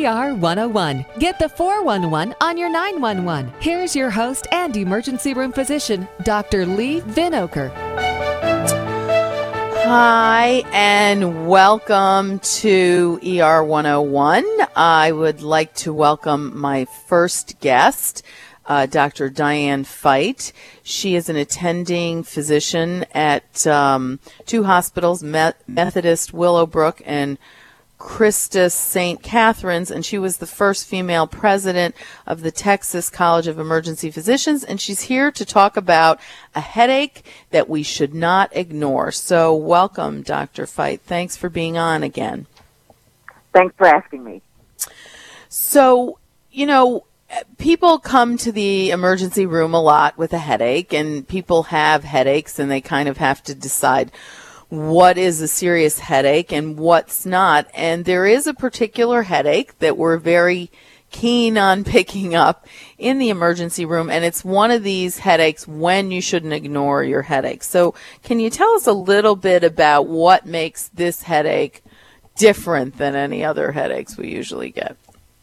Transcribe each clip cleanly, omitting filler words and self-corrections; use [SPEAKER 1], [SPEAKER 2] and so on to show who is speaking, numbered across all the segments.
[SPEAKER 1] ER 101. Get the 411 on your 911. Here's your host and emergency room physician, Dr. Lee Vinokur.
[SPEAKER 2] Hi, and welcome to ER 101. I would like to welcome my first guest, Dr. Diane Fite. She is an attending physician at two hospitals, Methodist Willowbrook and Christus St. Catherine's, and she was the first female president of the Texas College of Emergency Physicians, and she's here to talk about a headache that we should not ignore. So welcome, Dr. Fite. Thanks for being on again.
[SPEAKER 3] Thanks for asking me.
[SPEAKER 2] So, people come to the emergency room a lot with a headache, and people have headaches, and they kind of have to decide what is a serious headache and what's not. And there is a particular headache that we're very keen on picking up in the emergency room, and it's one of these headaches when you shouldn't ignore your headache. So can you tell us a little bit about what makes this headache different than any other headaches we usually get?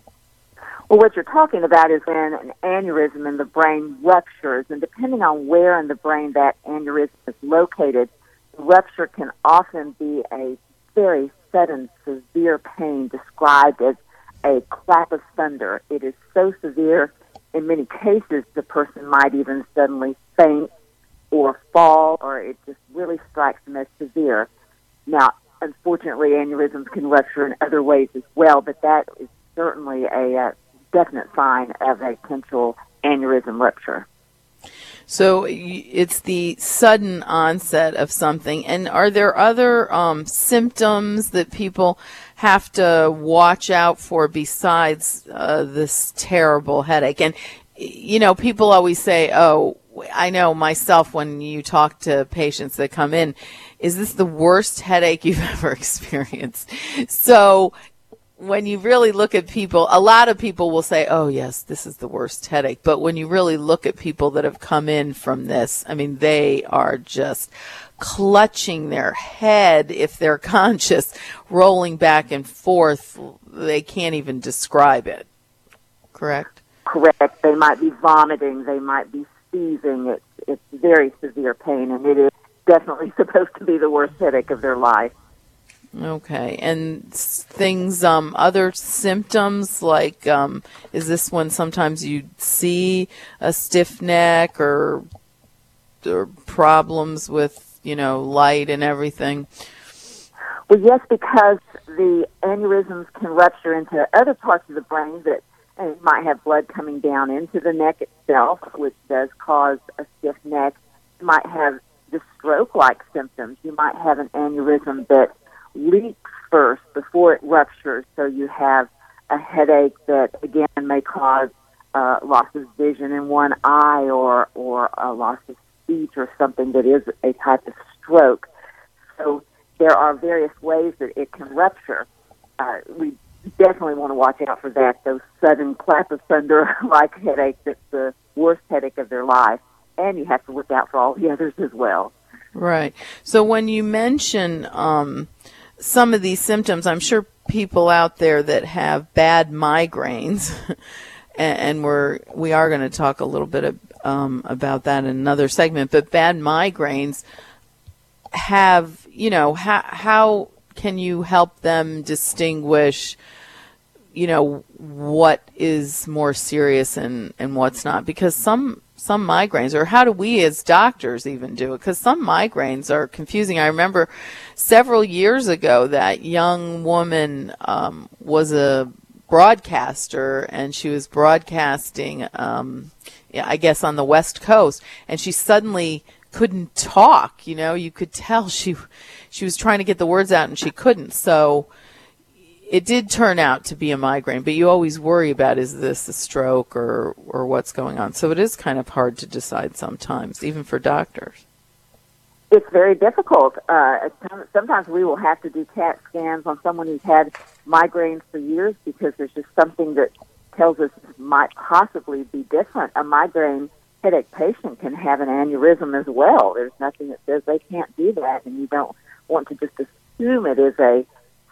[SPEAKER 3] Well, what you're talking about is when an aneurysm in the brain ruptures, and depending on where in the brain that aneurysm is located, rupture can often be a very sudden, severe pain described as a clap of thunder. It is so severe, in many cases, the person might even suddenly faint or fall, or it just really strikes them as severe. Now, unfortunately, aneurysms can rupture in other ways as well, but that is certainly a definite sign of a potential aneurysm rupture.
[SPEAKER 2] So it's the sudden onset of something. And are there other symptoms that people have to watch out for besides this terrible headache? And, people always say, oh, I know myself when you talk to patients that come in, is this the worst headache you've ever experienced? So when you really look at people, a lot of people will say, oh, yes, this is the worst headache. But when you really look at people that have come in from this, I mean, they are just clutching their head if they're conscious, rolling back and forth. They can't even describe it. Correct?
[SPEAKER 3] Correct. They might be vomiting. They might be seizing. It's very severe pain, and it is definitely supposed to be the worst headache of their life.
[SPEAKER 2] Okay, and things, other symptoms, like, is this when sometimes you see a stiff neck or problems with, light and everything?
[SPEAKER 3] Well, yes, because the aneurysms can rupture into other parts of the brain that might have blood coming down into the neck itself, which does cause a stiff neck. You might have the stroke-like symptoms. You might have an aneurysm that leaks first before it ruptures, so you have a headache that, again, may cause loss of vision in one eye or a loss of speech or something that is a type of stroke. So there are various ways that it can rupture. We definitely want to watch out for that, those sudden clap of thunder-like headaches. That's the worst headache of their life, and you have to look out for all the others as well.
[SPEAKER 2] Right. So when you mention some of these symptoms, I'm sure people out there that have bad migraines, and we are going to talk a little bit about that in another segment, but bad migraines have, how can you help them distinguish, what is more serious and what's not? Because some migraines, or how do we as doctors even do it? Because some migraines are confusing. I remember several years ago that young woman was a broadcaster, and she was broadcasting, I guess, on the West Coast, and she suddenly couldn't talk. You could tell she was trying to get the words out, and she couldn't. So it did turn out to be a migraine, but you always worry about, is this a stroke or what's going on? So it is kind of hard to decide sometimes, even for doctors.
[SPEAKER 3] It's very difficult. Sometimes we will have to do CAT scans on someone who's had migraines for years because there's just something that tells us it might possibly be different. A migraine headache patient can have an aneurysm as well. There's nothing that says they can't do that, and you don't want to just assume it is a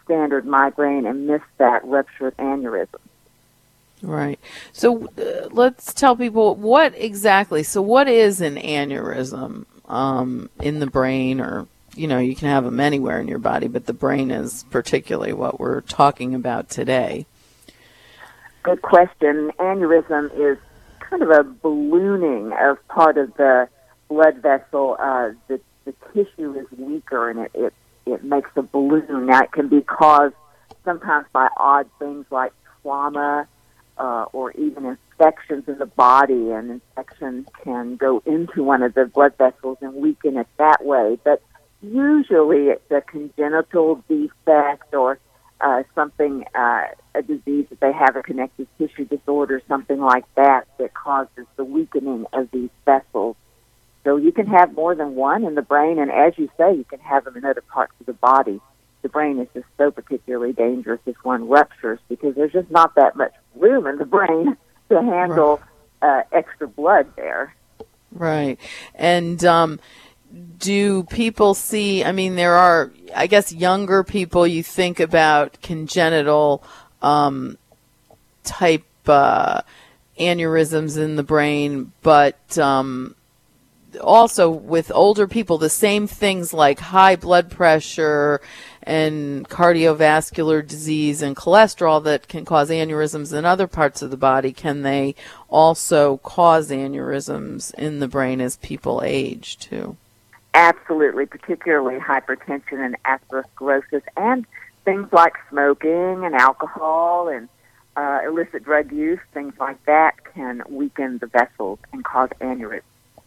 [SPEAKER 3] standard migraine and miss that ruptured aneurysm.
[SPEAKER 2] Right. So let's tell people what is an aneurysm in the brain, or, you can have them anywhere in your body, but the brain is particularly what we're talking about today.
[SPEAKER 3] Good question. Aneurysm is kind of a ballooning of part of the blood vessel. The tissue is weaker, and it makes a balloon. Now, it can be caused sometimes by odd things like trauma, or even infections in the body, and infection can go into one of the blood vessels and weaken it that way. But usually it's a congenital defect or something, a disease that they have, a connective tissue disorder, something like that causes the weakening of these vessels. So you can have more than one in the brain, and as you say, you can have them in other parts of the body. The brain is just so particularly dangerous if one ruptures, because there's just not that much room in the brain to handle extra blood there.
[SPEAKER 2] Right. And do people see, there are, I guess, younger people, you think about congenital type aneurysms in the brain, but also with older people, the same things like high blood pressure and cardiovascular disease and cholesterol that can cause aneurysms in other parts of the body, can they also cause aneurysms in the brain as people age too?
[SPEAKER 3] Absolutely, particularly hypertension and atherosclerosis, and things like smoking and alcohol and illicit drug use, things like that can weaken the vessels and cause aneurysms.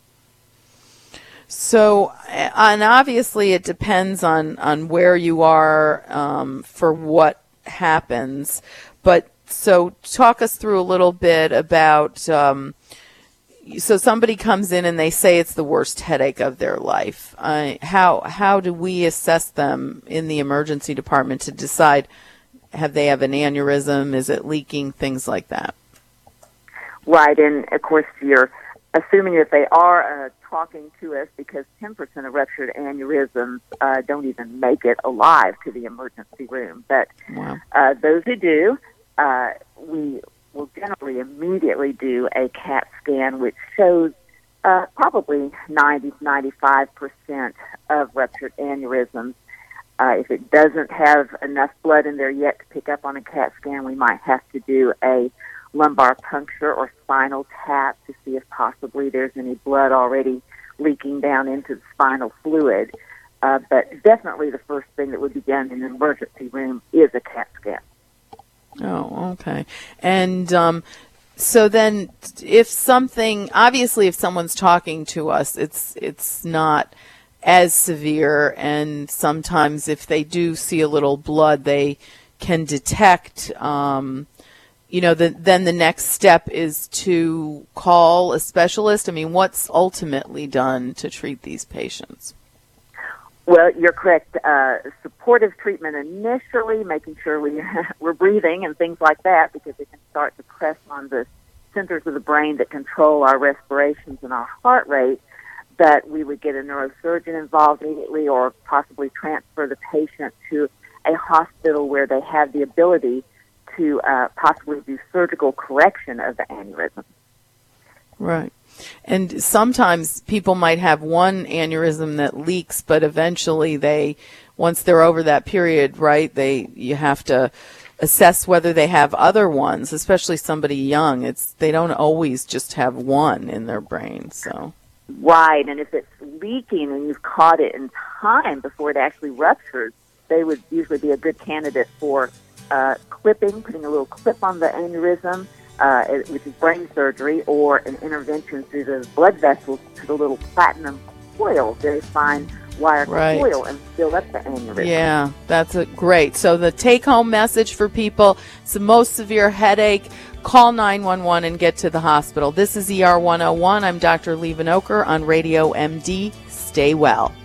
[SPEAKER 2] So, and obviously it depends on where you are for what happens. But so talk us through a little bit about, so somebody comes in and they say it's the worst headache of their life. How do we assess them in the emergency department to decide, have they have an aneurysm, is it leaking, things like that?
[SPEAKER 3] Right, and of course you're assuming that they are talking to us, because 10% of ruptured aneurysms don't even make it alive to the emergency room. But
[SPEAKER 2] wow.
[SPEAKER 3] Those who do, we will generally immediately do a CAT scan, which shows probably 90-95% of ruptured aneurysms. If it doesn't have enough blood in there yet to pick up on a CAT scan, we might have to do a lumbar puncture or spinal tap to see if possibly there's any blood already leaking down into the spinal fluid. But definitely the first thing that would be done in an emergency room is a CAT scan.
[SPEAKER 2] Oh, okay. And so then if someone's talking to us, it's not as severe, and sometimes if they do see a little blood, they can detect then the next step is to call a specialist. What's ultimately done to treat these patients?
[SPEAKER 3] Well, you're correct. Supportive treatment initially, making sure we're breathing and things like that, because it can start to press on the centers of the brain that control our respirations and our heart rate. But we would get a neurosurgeon involved immediately, or possibly transfer the patient to a hospital where they have the ability to possibly do surgical correction of the aneurysm.
[SPEAKER 2] Right. And sometimes people might have one aneurysm that leaks, but eventually once they're over that period, right, you have to assess whether they have other ones, especially somebody young. They don't always just have one in their brain, so.
[SPEAKER 3] Right, and if it's leaking and you've caught it in time before it actually ruptures, they would usually be a good candidate for putting a little clip on the aneurysm, which is brain surgery, or an intervention through the blood vessels, put a little platinum coil, very fine wire coil, and fill up the aneurysm. Yeah,
[SPEAKER 2] that's great. So the take-home message for people, it's the most severe headache, call 911 and get to the hospital. This is ER 101. I'm Dr. Lee Vanoker on Radio MD. Stay well.